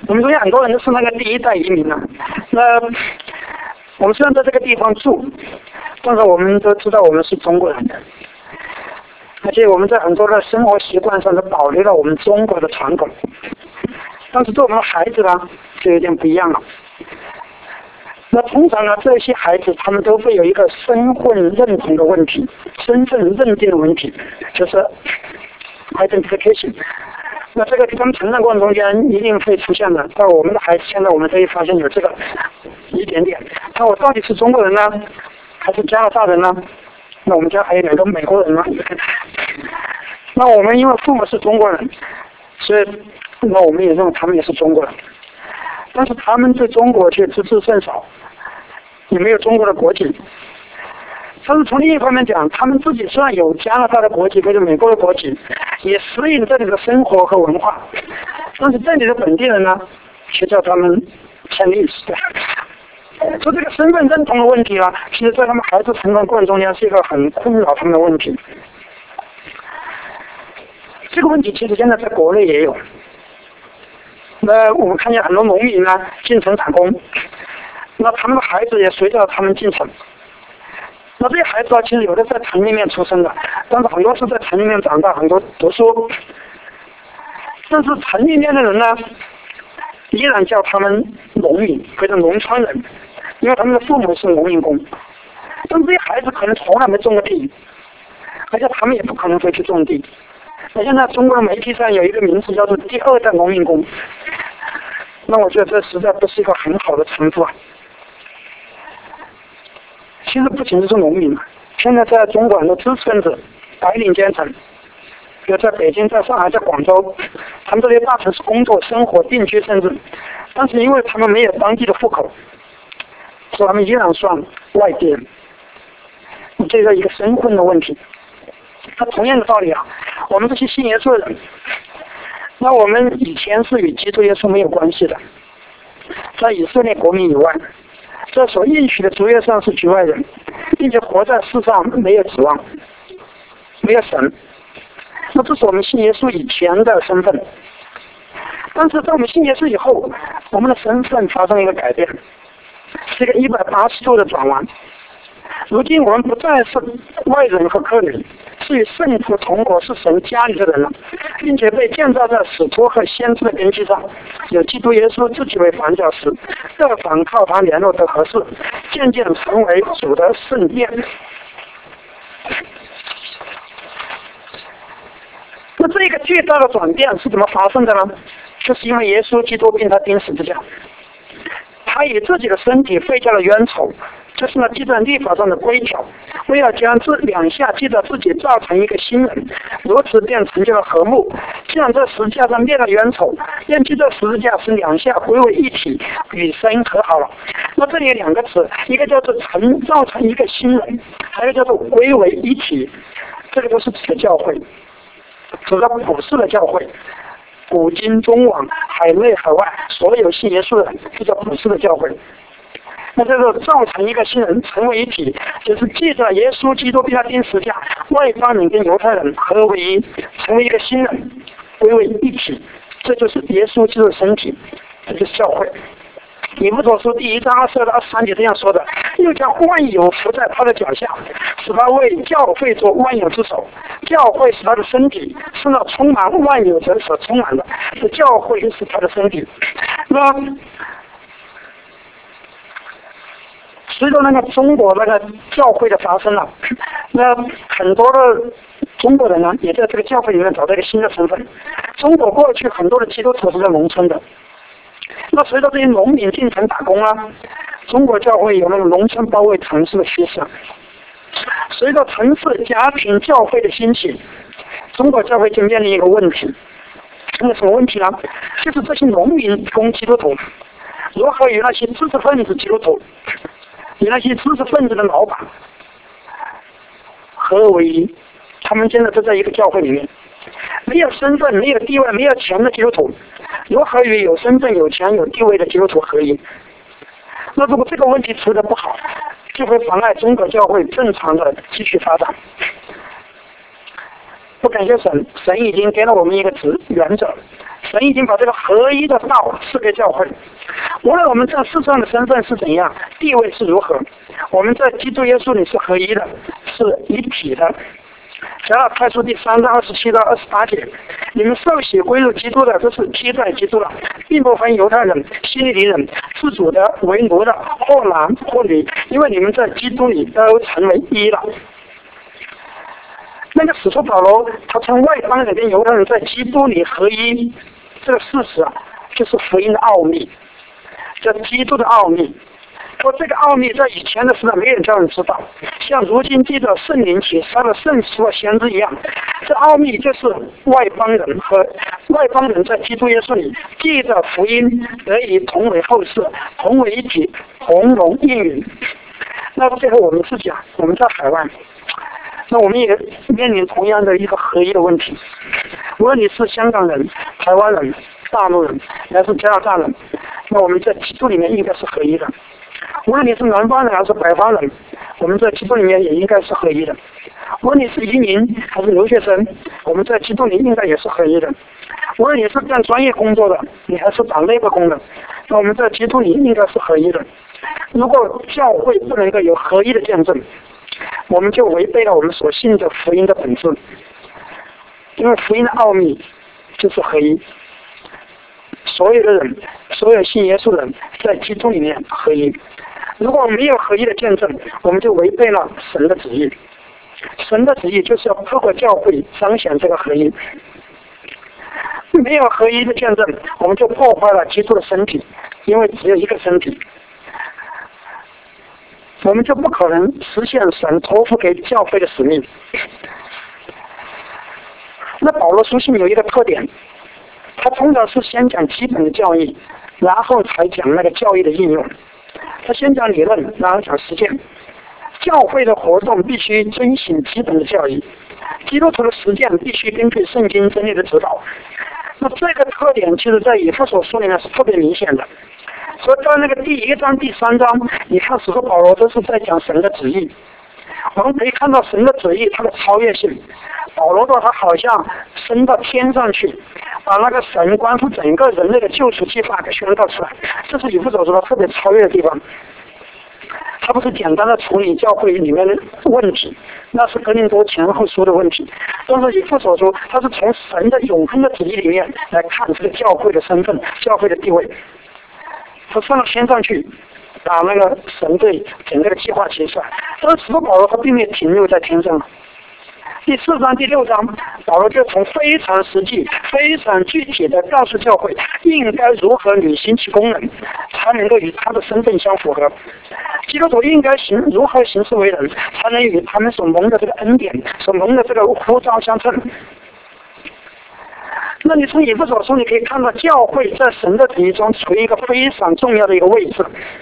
我们中间很多人都是那个第一代移民啊。那我们虽然在这个地方住，但是我们都知道我们是中国人的，而且我们在很多的生活习惯上都保留了我们中国的传统。但是对我们的孩子呢，就有点不一样了。那通常呢，这些孩子他们都会有一个身份认同的问题，身份认定的问题，就是 identification。那这个他们成长过程中间一定会出现的。但我们的孩子现在我们可以发现有这个一点点。那我到底是中国人呢，还是加拿大人呢？那我们家还有2个美国人呢。那我们因为父母是中国人，所以那我们也认为他们也是中国人。但是他们对中国却知之甚少，也没有中国的国籍。但是从另一方面讲，他们自己虽然有加拿大的国籍或者美国的国籍，也适应这里的生活和文化，但是这里的本地人呢，却叫他们 Chinese。所以这个身份认同的问题呢，其实在他们孩子成长过程中间是一个很困扰他们的问题。这个问题其实现在在国内也有。那我们看见很多农民呢进城打工，那他们的孩子也随着他们进城。那这些孩子啊，其实有的在城里面出生的，但是很多是在城里面长大，很多读书。但是城里面的人呢，依然叫他们农民或者农村人，因为他们的父母是农民工。但这些孩子可能从来没种过地，而且他们也不可能会去种地。那现在中国的媒体上有一个名词叫做第2代农民工，那我觉得这实在不是一个很好的称呼啊。其实不仅是农民，现在在中国很多知识分子、白领阶层，比如在北京、在上海、在广州，他们这些大城市工作、生活、定居，甚至，但是因为他们没有当地的户口，所以他们依然算外地人。这是一个身份的问题。那同样的道理啊，我们这些信耶稣的人，那我们以前是与基督耶稣没有关系的，在以色列国民以外，这所应许的主耶稣是局外人，并且活在世上没有指望，没有神。那这是我们信耶稣以前的身份。但是在我们信耶稣以后，我们的身份发生了一个改变，是一个180度的转弯。如今我们不再是外人和客旅，是与圣徒同国，是神家里的人了，并且被建造在使徒和先知的根基上，有基督耶稣自己为房角石，各房靠他联络得合适，渐渐成为主的圣殿。那这个巨大的转变是怎么发生的呢？就是因为耶稣基督并他钉十字架，他以自己的身体废掉了冤仇，就是呢记在律法上的规条，为了将这2下记在自己造成一个新人，如此便成就了和睦。既然这十字架上灭了冤仇，便记这十字架使2下归为一体，与神和好了。那这里有2个词，一个叫做造成一个新人，还有一个叫做归为一体，这个都是指的教会，指的普世的教会。古今中往，海内海外，所有信耶稣的人，这叫普世的教会。那这个造成一个新人，成为一体，就是记着耶稣基督并他钉十字架，外邦人跟犹太人合为一，成为一个新人，归为一体。这就是耶稣基督的身体，这就是教会。以弗所书第1章22到23节这样说的：又将万有伏在他的脚下，使他为教会做万有之首。教会是他的身体，是那充满万有者所充满的，是教会是他的身体。那随着那个中国那个教会的发生了，那很多的中国人呢，也在这个教会里面找到一个新的身份。中国过去很多的基督徒是在农村的，那随着这些农民进城打工啊，中国教会有那个农村包围城市的趋势。随着城市家庭教会的兴起，中国教会就面临一个问题。那什么问题呢？就是这些农民工基督徒如何与那些知识分子基督徒，与那些知识分子的老板合为一。他们现在都在一个教会里面，没有身份、没有地位、没有钱的基督徒如何与有身份、有钱、有地位的基督徒合一？那如果这个问题处理得不好，就会妨碍中国教会正常的继续发展。不感谢神，神已经给了我们一个原则， 神已经把这个合一的道赐给教会。无论我们在世上的身份是怎样，地位是如何，我们在基督耶稣里是合一的，是一体的。加拉太书第3章27到28节，你们受洗归入基督的，都是披在基督了，并不分犹太人、希利尼人，自主的为奴的，或男或女，因为你们在基督里都成为一了。那个使徒保罗，他从外邦人跟犹太人在基督里合一，这个事实啊，就是福音的奥秘，这基督的奥秘。说这个奥秘在以前的时代没人叫人知道，像如今记着圣灵启示的圣书和先知一样，这奥秘就是外邦人在基督耶稣里记着福音得以同为后世，同为一体，同荣应允。那最后我们自己啊，我们在海外，那我们也面临同样的一个合一的问题。无论你是香港人、台湾人、大陆人还是加拿大人，那我们在基督里面应该是合一的。无论你是南方人还是北方人，我们在基督里面也应该是合一的。无论你是移民还是留学生，我们在基督里应该也是合一的。无论你是干专业工作的，你还是打内部工的，那我们在基督里应该是合一的。如果教会不能够有合一的见证，我们就违背了我们所信的福音的本质。因为福音的奥秘就是合一，所有的人，所有信耶稣的人在基督里面合一。如果没有合一的见证，我们就违背了神的旨意。神的旨意就是要透过教会彰显这个合一。没有合一的见证，我们就破坏了基督的身体，因为只有一个身体，我们就不可能实现神托付给教会的使命。那保罗书信有一个特点，他通常是先讲基本的教义，然后才讲那个教义的应用。他先讲理论，然后讲实践。教会的活动必须遵循基本的教义，基督徒的实践必须根据圣经真理的指导。那这个特点其实在以弗所书里面是特别明显的。所以在那个第1章、第3章，你看使徒保罗都是在讲神的旨意。我们可以看到神的旨意它的超越性。保罗说他好像升到天上去，把那个神关乎整个人类的救赎计划给宣告出来，这是以弗所书特别超越的地方。他不是简单的处理教会里面的问题，那是哥林多前后书的问题。但是以弗所书，他是从神的永恒的旨意里面来看这个教会的身份、教会的地位。他上了天上去，把那个神对整个的计划写出来。但是使徒保罗他并没有停留在天上。第4章、第6章，保罗就从非常实际、非常具体的告诉教会应该如何履行其功能，才能够与他的身份相符合。基督徒应该如何行事为人，才能与他们所蒙的这个恩典、所蒙的这个呼召相称。那你从以弗所书你可以看到，教会在神的旨意中处于一个非常重要的一个位置。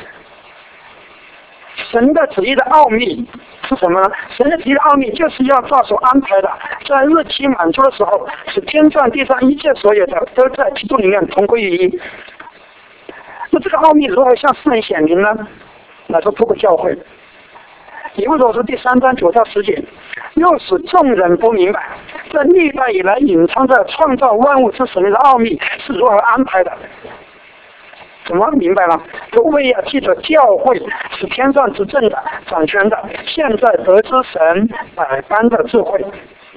神的旨意的奥秘是什么呢？神的旨意的奥秘就是要照所安排的，在日期满足的时候，使天上地上一切所有的都在基督里面同归于一。那这个奥秘如何向世人显明呢？那是透过教会。以弗所书第3章9到10节，又使众人都明白，这历代以来隐藏在创造万物之神的奥秘是如何安排的。怎么明白了？就为要记着教会是天上执政的、掌权的，现在得知神百般的智慧。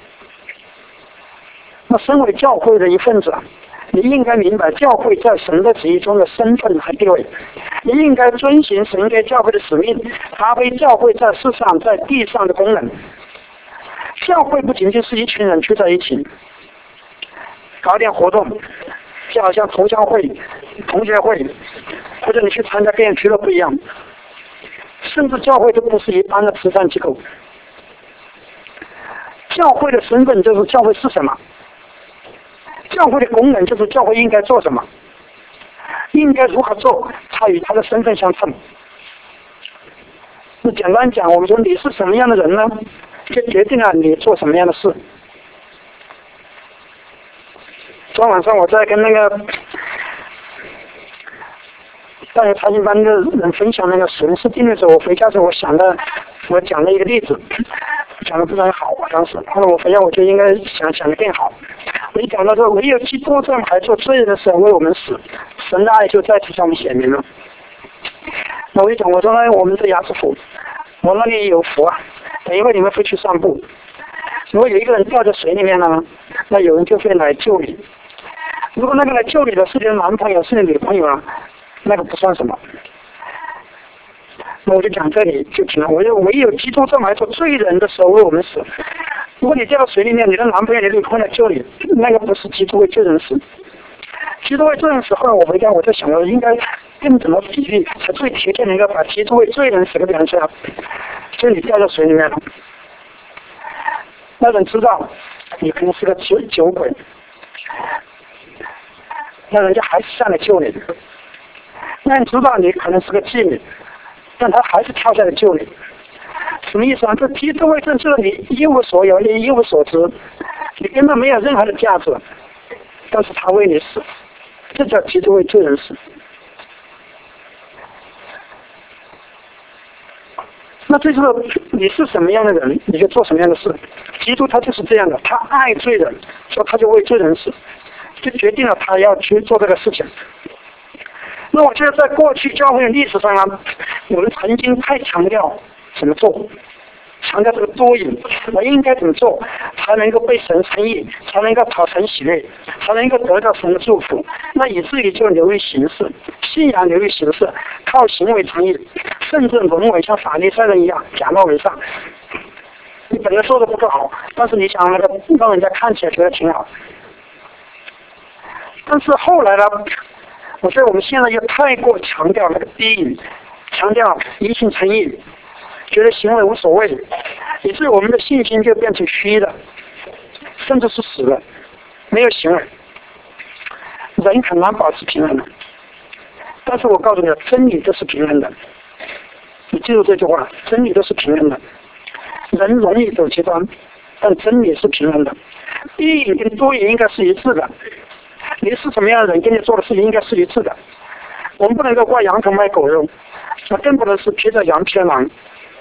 那身为教会的一份子，你应该明白教会在神的旨意中的身份和地位，你应该遵循神给教会的使命，发挥教会在世上、在地上的功能。教会不仅仅是一群人聚在一起，搞点活动，就好像同乡会、同学会，或者你去参加电影俱乐部一样，甚至教会都不是一般的慈善机构。教会的身份就是教会是什么，教会的功能就是教会应该做什么，应该如何做，它与它的身份相称。那简单讲，我们说你是什么样的人呢，就决定了你做什么样的事。昨晚上我在跟那个大学查经班的人分享那个神是定律的时候，我回家时候我讲了一个例子，讲的非常好。当时后来我回家我就应该想的更好。 你讲到说，唯有基督这样还做罪人的时候为我们死，神的爱就再次向我们显明了。那我就讲，我说呢，我们这牙齿福，我那里有福啊。等一会你们会去散步，如果有一个人掉在水里面呢，那有人就会来救你。如果那个来救你的是你的男朋友，是你的女朋友啊，那个不算什么。那我就讲这里就停了。我就唯有基督这样来做罪人的时候为我们死。如果你掉到水里面，你的男朋友、你的女朋友来救你，那个不是基督为罪人死。基督为罪人死后，我回家我在想，我应该更怎么比喻才最贴切的一个把基督为罪人死的表现。就你掉到水里面了，那人知道你可能是个酒鬼，那人家还是上来救你。那人知道你可能是个妓女，但他还是跳下来救你。什么意思啊？这基督为证，就是你一无所有，你一无所知，你根本没有任何的价值，但是他为你死，这叫基督为罪人死。那这就是你是什么样的人，你就做什么样的事。基督他就是这样的，他爱罪人，所以他就为罪人死，就决定了他要去做这个事情。那我觉得在过去教会的历史上啊，我们曾经太强调怎么做，强调这个多引，我应该怎么做才能够被神称义，才能够讨神喜悦，才能够得到神的祝福。那以至于就流于形式，信仰流于形式，靠行为称义，甚至沦为像法利赛人一样假冒为善。你本来说的不够好，但是你想那个让人家看起来觉得挺好。但是后来呢，我觉得我们现在又太过强调那个低引，强调一性称义，觉得行为无所谓，以致我们的信心就变成虚的，甚至是死的，没有行为。人很难保持平衡的，但是我告诉你，真理都是平衡的。你记住这句话，真理都是平衡的。人容易走极端，但真理是平衡的。低引跟多引应该是一致的。你是什么样的人，跟你做的事情应该是一致的。我们不能够挂羊头卖狗肉，那更不能是披着羊皮的狼。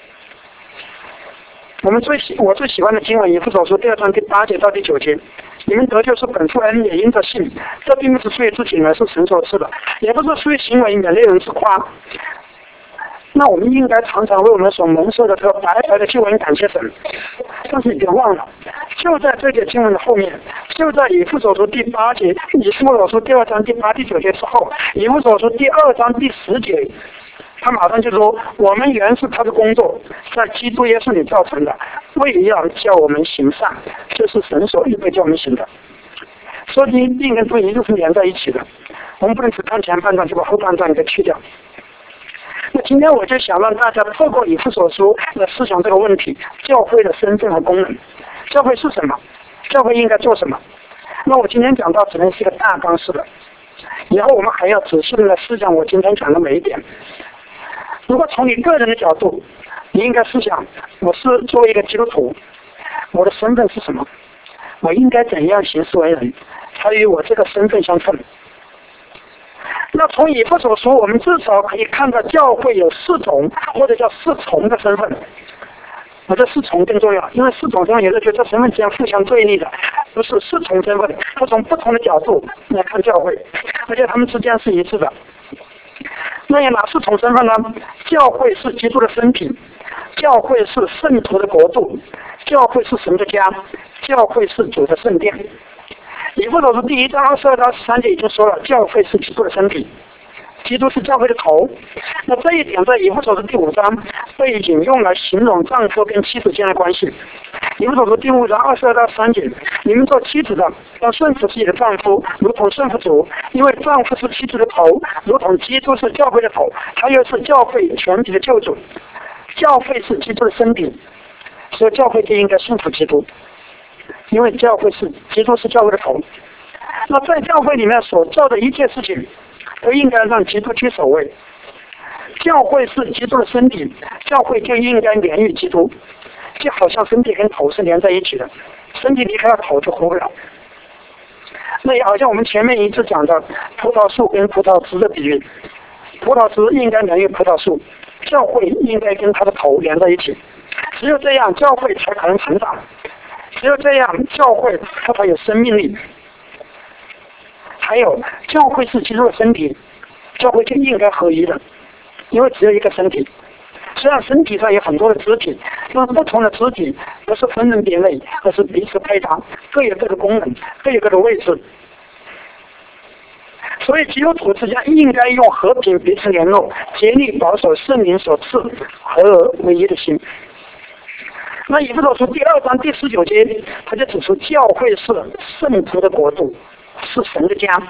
我最喜欢的经文，以弗所书2章第8节到第9节。你们得救是本乎恩，也因着信。这并不是出于自己，而是神所赐的；也不是出于行为，免令人自夸。那我们应该常常为我们所蒙受的这个白白的救恩感谢神。但是你别忘了，就在这节经文的后面，就在以弗所书第8节，以弗所书2章第8、第9节之后，以弗所书第2章第10节。他马上就说，我们原是他的工作，在基督耶稣里造成的，为要叫我们行善，这是神所预备叫我们行的。说一定跟注意就是连在一起的，我们不能只看前半段就把后半段给去掉。那今天我就想让大家透过以弗所书来思想这个问题，教会的身份和功能，教会是什么，教会应该做什么。那我今天讲到只能是一个大纲式的，以后我们还要仔细的来思想我今天讲的每一点。如果从你个人的角度，你应该思想，我是作为一个基督徒，我的身份是什么？我应该怎样行事为人，才与我这个身份相称？那从以弗所书，我们至少可以看到教会有4种或者叫4重的身份。我这4重更重要，因为4种身份有的觉得身份之间互相对立的，不是4重身份，它从不同的角度来看教会，而且他们之间是一致的。那有哪4重身份呢？教会是基督的身体，教会是圣徒的国度，教会是神的家，教会是主的圣殿。以弗所书第1章22到23节已经说了，教会是基督的身体，基督是教会的头。那这一点在以弗所书第5章被引用来形容丈夫跟妻子间的关系。以弗所书第5章22到23节，你们做妻子的要顺服自己的丈夫，如同顺服主，因为丈夫是妻子的头，如同基督是教会的头，他又是教会全体的救主。教会是基督的身体，所以教会就应该顺服基督，因为教会是基督是教会的头。那在教会里面所做的一切事情，都应该让基督居首位。教会是基督的身体，教会就应该连于基督，就好像身体跟头是连在一起的，身体离开了头就活不了。那也好像我们前面一直讲的葡萄树跟葡萄枝的比喻，葡萄枝应该连于葡萄树，教会应该跟它的头连在一起，只有这样教会才可能成长，只有这样教会它才有生命力。 还有教会是基督的身体，教会就应该合一的，因为只有一个身体。虽然身体上有很多的肢体，但是不同的肢体不是分门别类，而是彼此配搭，各有各的功能，各有各的位置。所以基督徒之间应该用和平彼此联络，竭力保守圣灵所赐合而为一的心。那以弗所书第2章第19节，他就指出教会是圣徒的国度，是神的家。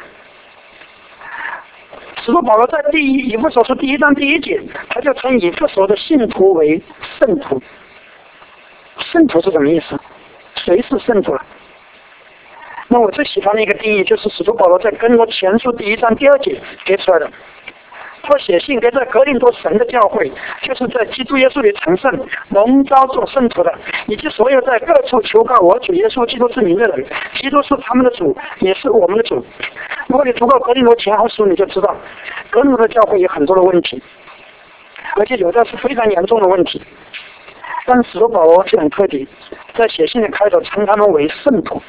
使徒保罗在以弗所书第1章第1节，他就称以弗所的信徒为圣徒。圣徒是什么意思？谁是圣徒？那我最喜欢的一个定义就是使徒保罗在哥林多前书第1章第2节给出来的。他写信给在格林多神的教会，就是在基督耶稣里成圣、蒙召做圣徒的，以及所有在各处求告我主耶稣基督之名的人。基督是他们的主，也是我们的主。如果你读过格林多前后书，你就知道格林多的教会有很多的问题，而且有的是非常严重的问题。但使徒保罗就很特别，在写信的开头称他们为圣徒。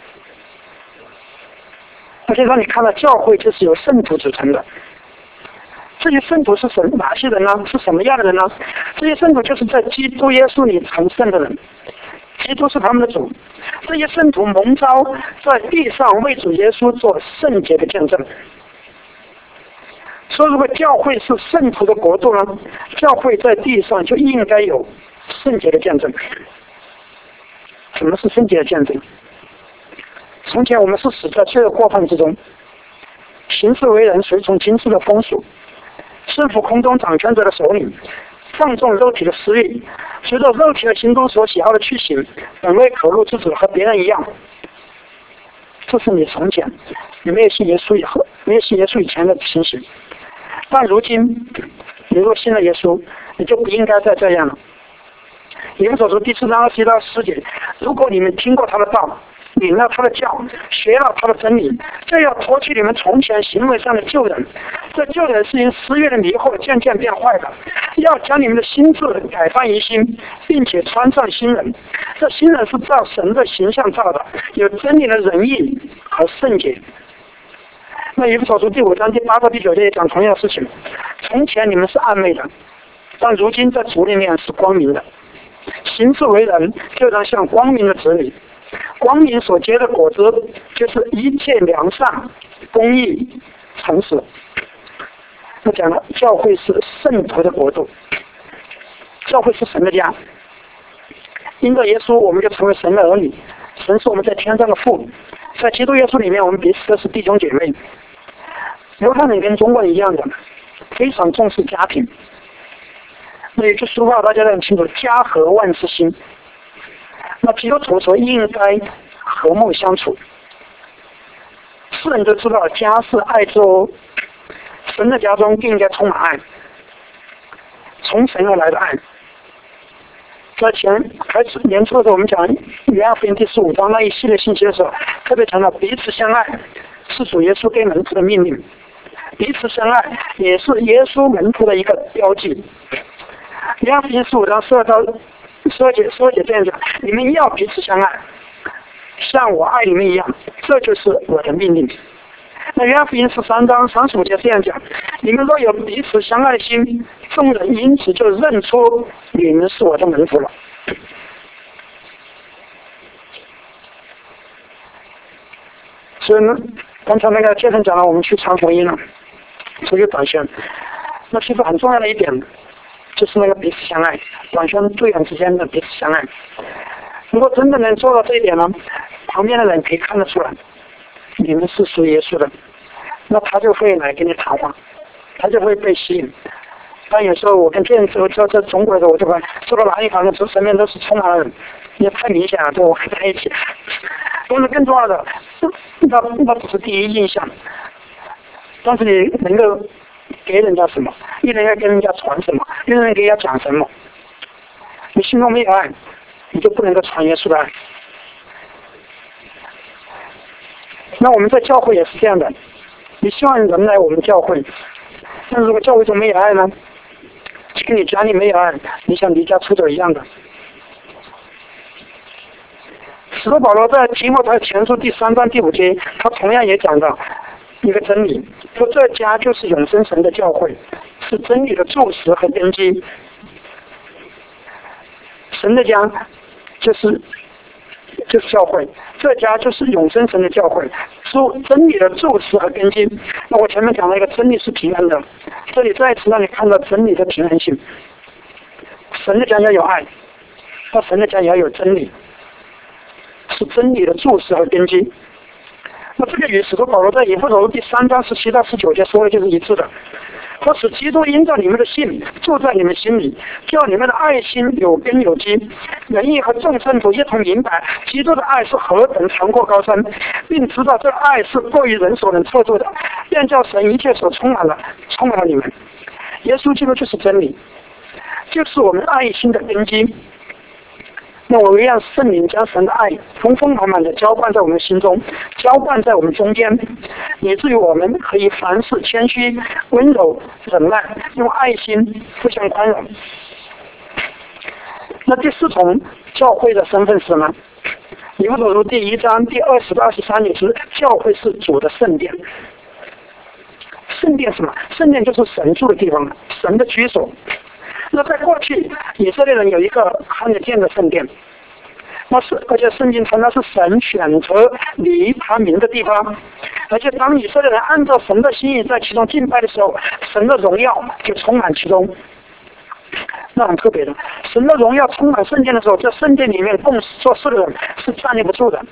而且让你看到教会就是由圣徒组成的。这些圣徒是哪些人呢？是什么样的人呢？这些圣徒就是在基督耶稣里成圣的人，基督是他们的主。这些圣徒蒙召在地上为主耶稣做圣洁的见证。说如果教会是圣徒的国度呢，教会在地上就应该有圣洁的见证。什么是圣洁的见证？从前我们是死在罪恶过犯之中，行事为人随从今世的风俗，顺服空中掌权者的首领，放纵肉体的私欲，随着肉体的心中所喜好的去行，本为可怒之子，和别人一样。这是你从前你没有信耶稣以后，没有信耶稣以前的情形。但如今你若信了耶稣，你就不应该再这样了。以弗所书第4章21到24节，如果你们听过他的道，领了他的教，学了他的真理，这要脱去你们从前行为上的旧人。这旧人是因私欲的迷惑渐渐变坏的，要将你们的心智改翻于新，并且穿上新人。这新人是照神的形象造的，有真理的仁义和圣洁。那以弗所书第5章第8到第9节也讲同样的事情。从前你们是暗昧的，但如今在主里面是光明的。行事为人就当像光明的子女，光明所结的果子就是一切良善、公义、诚实。我讲了，教会是圣徒的国度，教会是神的家。因着耶稣，我们就成为神的儿女。神是我们在天上的父，在基督耶稣里面，我们彼此都是弟兄姐妹。犹太人跟中国人一样的，非常重视家庭。那有句俗话大家都很清楚，家和万事兴。那基督徒说应该和睦相处。世人都知道家是爱之，神的家中更应该充满爱，从神而来的爱。在年初的时候，我们讲约翰福音第15章那一系列信息的时候，特别强调彼此相爱是主耶稣给门徒的命令，彼此相爱也是耶稣门徒的一个标记。约翰福音15章12节这样讲：你们要彼此相爱，像我爱你们一样，这就是我的命令。那约翰福音13章35节这样讲：你们若有彼此相爱的心，众人因此就认出你们是我的门徒了。所以呢，刚才那个杰森讲了，我们去传福音了，出去短宣。那其实很重要的一点就是那个彼此相爱，短宣队员之间的彼此相爱。如果真的能做到这一点呢，旁边的人可以看得出来你们是属耶稣的，那他就会来跟你谈话，他就会被吸引。但有时候我跟别人说在中国的时候，我就会说到哪里好像身边都是充满了人，也太明显了，跟我在一起。但是更重要的，那只是第一印象，但是你能够给人家什么，你能够跟人家传什么，你能给人家讲什么。你心中没有爱，你就不能够传耶稣的爱。那我们在教会也是这样的，你希望人来我们教会，但如果教会中没有爱呢，跟你家里没有爱，你想离家出走一样的。使徒保罗在提摩太前书第3章第5节，他同样也讲到， 一个真理，说这家就是永生神的教会，是真理的柱石和根基。神的家就是教会，这家就是永生神的教会，是真理的柱石和根基。那我前面讲了一个真理是平衡的，这里再次让你看到真理的平衡性。神的家要有爱，那神的家也要有真理，是真理的柱石和根基。那这个与使徒保罗在以弗所书第3章17到19节说的就是一致的。或使基督因着你们的信住在你们心里，叫你们的爱心有根有基，仁义和众圣徒一同明白基督的爱是何等长阔高深，并知道这爱是过于人所能测度的，便叫神一切所充满了你们。耶稣基督就是真理，就是我们爱心的根基。那我们让圣灵将神的爱丰丰满满的浇灌在我们心中，浇灌在我们中间，以至于我们可以凡事谦虚、温柔、忍耐，用爱心互相宽容。那第4重教会的身份是什么？以弗所书第1章第20到23节是教会是主的圣殿。圣殿是什么？圣殿就是神住的地方，神的居所。那在过去，以色列人有一个看得见的圣殿，而且圣经称那是神选择离他名的地方，而且当以色列人按照神的心意在其中敬拜的时候，神的荣耀就充满其中。那很特别的，神的荣耀充满圣殿的时候，在圣殿里面共做事的人是站立不住的。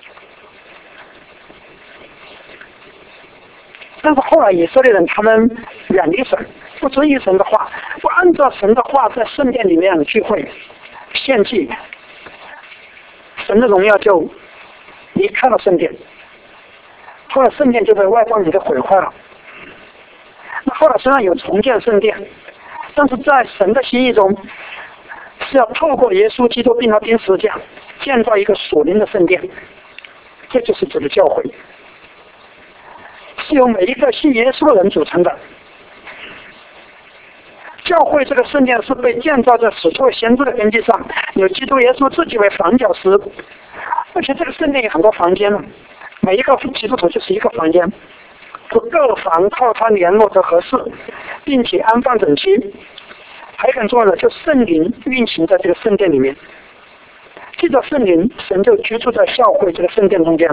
但是后来以色列人他们远离神，不遵依神的话，不按照神的话在圣殿里面聚会献祭，神的荣耀就离开了圣殿，后来圣殿就被外邦人给毁坏了。那后来虽然有重建圣殿，但是在神的心意中是要透过耶稣基督并他钉十字架建造一个属灵的圣殿，这就是主的教会，是由每一个信耶稣的人组成的。教会这个圣殿是被建造在使徒先知的根基上，有基督耶稣自己为房角石，而且这个圣殿有很多房间，每一个基督徒就是一个房间，各房靠它联络的合适，并且安放整齐。还很重要的，就圣灵运行在这个圣殿里面，记着圣灵，神就居住在教会这个圣殿中间。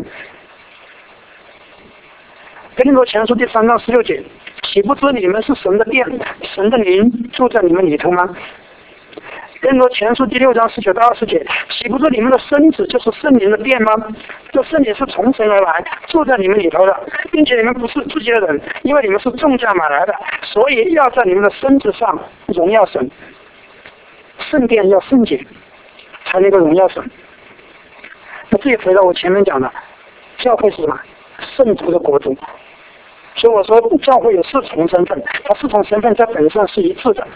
哥林多前书第3章16节，岂不知你们是神的殿，神的灵住在你们里头吗？哥林多前书第6章19到20节，岂不知你们的身子就是圣灵的殿吗？这圣灵是从神而来，住在你们里头的，并且你们不是自己的人，因为你们是重价买来的，所以要在你们的身子上荣耀神。圣殿要圣洁，才能够荣耀神。那这也回到我前面讲的，教会是什么？圣徒的国度。所以我说教会有4重身份，它4重身份在本质上是一致的。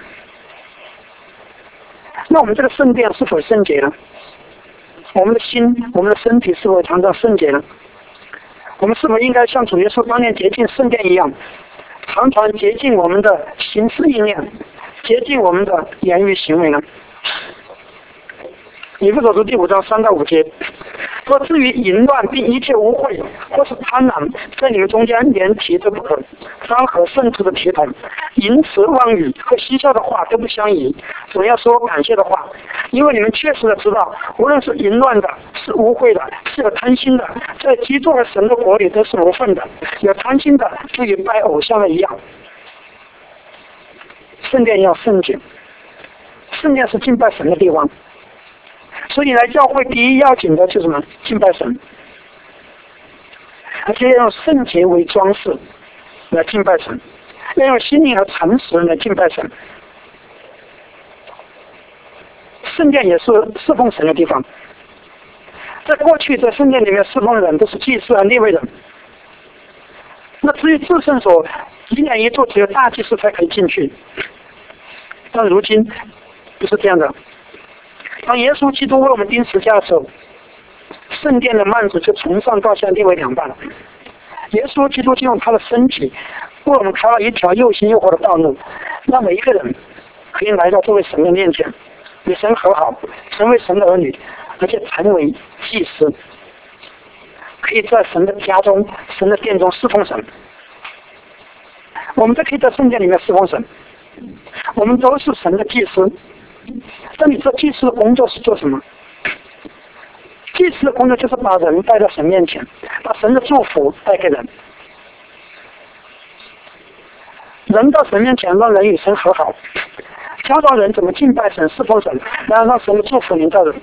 那我们这个圣殿是否圣洁呢？我们的心、我们的身体是否常常圣洁呢？我们是否应该像主耶稣当年洁净圣殿一样，常常洁净我们的心思意念，洁净我们的言语行为呢？以弗所书第5章3到5节说，至于淫乱并一切污秽或是贪婪，在你们中间连提都不可，当和圣徒的体统，淫词妄语和嬉笑的话都不相宜，总要说感谢的话，因为你们确实的知道，无论是淫乱的，是污秽的，是有贪心的，在基督和神的国里都是无份的。有贪心的就与拜偶像的一样。圣殿要圣洁，圣殿是敬拜神的地方，所以来教会第一要紧的就是什么？敬拜神，而且要用圣洁为装饰来敬拜神，要用心灵和诚实来敬拜神。圣殿也是侍奉神的地方，在过去在圣殿里面侍奉的人都是祭司和利未人，那至于至圣所1年1度只有大祭司才可以进去，但如今不是这样的。当耶稣基督为我们钉十字架的时候，圣殿的幔子就从上到下裂为2半了。耶稣基督就用他的身体为我们开了一条又新又活的道路，让每一个人可以来到这位神的面前，与神和好，成为神的儿女，而且成为祭司， 可以在神的家中、神的殿中侍奉神，我们都可以在圣殿里面侍奉神，我们都是神的祭司。但你说祭司的工作是做什么？祭司的工作就是把人带到神面前，把神的祝福带给人。人到神面前，让人与神和好，教导人怎么敬拜神、侍奉神，然后让神的祝福临到人。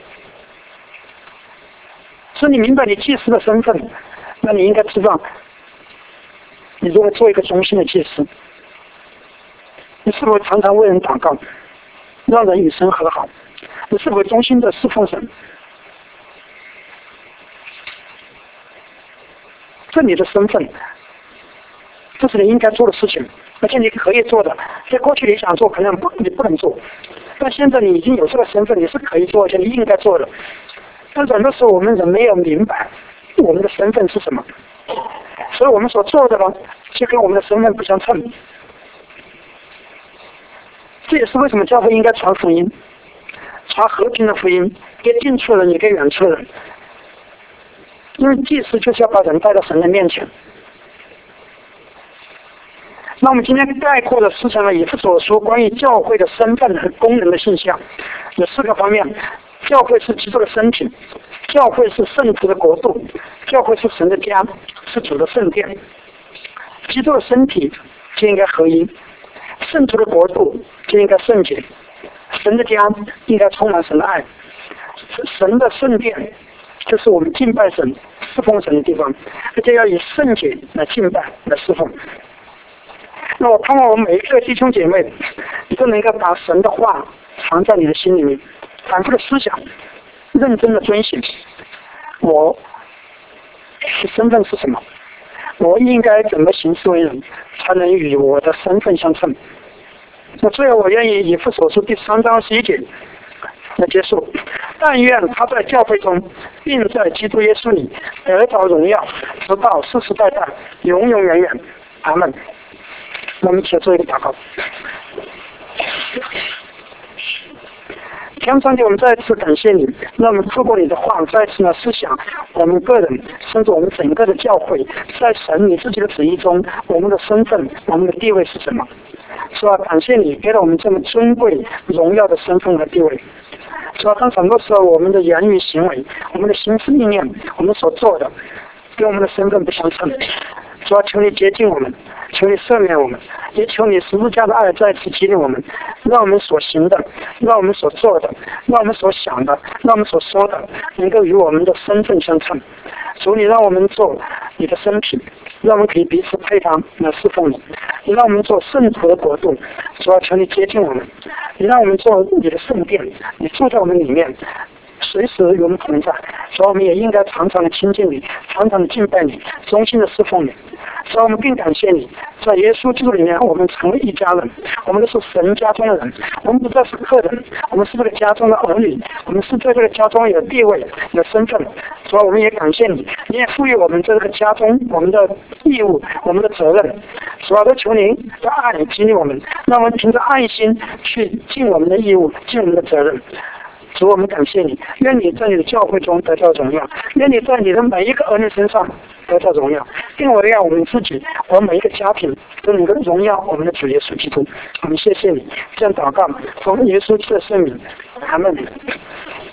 所以你明白你祭司的身份，那你应该知道，你如何做一个忠心的祭司。你是否常常为人祷告，让人与神和好？你是否忠心的侍奉神？这你的身份，这是你应该做的事情，而且你可以做的。在过去你想做，可能你不能做，但现在你已经有这个身份，你是可以做，而且你应该做的。但很多时候我们人没有明白我们的身份是什么，所以我们所做的呢，就跟我们的身份不相称。这也是为什么教会应该传福音，传和平的福音，给近处的人也给远处的人。因为祭司就是要把人带到神的面前。那我们今天概括的思想了以弗所书关于教会的身份和功能的现象，有4个方面。教会是基督的身体，教会是圣徒的国度，教会是神的家，是主的圣殿。基督的身体就应该合一，圣徒的国度就应该圣洁，神的家应该充满神的爱，神的圣殿就是我们敬拜神、侍奉神的地方，而且要以圣洁来敬拜、来侍奉。那我盼望我们每一个弟兄姐妹，你都能够把神的话藏在你的心里面，反复的思想，认真的遵行。我的身份是什么？我应该怎么行事为人，才能与我的身份相称？那最后我愿意以弗所书第3章11节来结束。但愿他在教会中，并在基督耶稣里得着荣耀，直到世世代代，永永远远。阿们。我们一起做一个祷告。天上帝，我们再次感谢你，让我们透过你的话，再次呢思想我们个人，甚至我们整个的教会，在神你自己的旨意中，我们的身份、我们的地位是什么？是吧？感谢你给了我们这么尊贵、荣耀的身份和地位。是吧？但很多时候，我们的言语行为、我们的心思意念、我们所做的，跟我们的身份不相称。主要求你接近我们，求你赦免我们，也求你十字架的爱再次激励我们，让我们所行的，让我们所做的，让我们所想的，让我们所说的，能够与我们的身份相称。主，你让我们做你的身体，让我们可以彼此配搭来侍奉你。你让我们做圣徒的国度，主要求你接近我们。你让我们做你的圣殿，你住在我们里面，随时与我们同在。所以我们也应该常常的亲近你，常常的敬拜你，衷心的侍奉你。所以我们更感谢你，在耶稣基督里面，我们成为一家人，我们都是神家中的人，我们不再是客人，我们是这个家中的儿女，我们是在这个家中有地位、有身份。所以我们也感谢你，你也赋予我们这个家中我们的义务、我们的责任。所以都求您的爱激励我们，让我们凭着爱心去尽我们的义务、尽我们的责任。主，我们感谢你，愿你在你的教会中得到荣耀，愿你在你的每一个儿女身上得到荣耀，并为让我们自己和每一个家庭都能够荣耀我们的主耶稣基督。我们谢谢你，这样祷告，奉耶稣基督的圣名，阿们。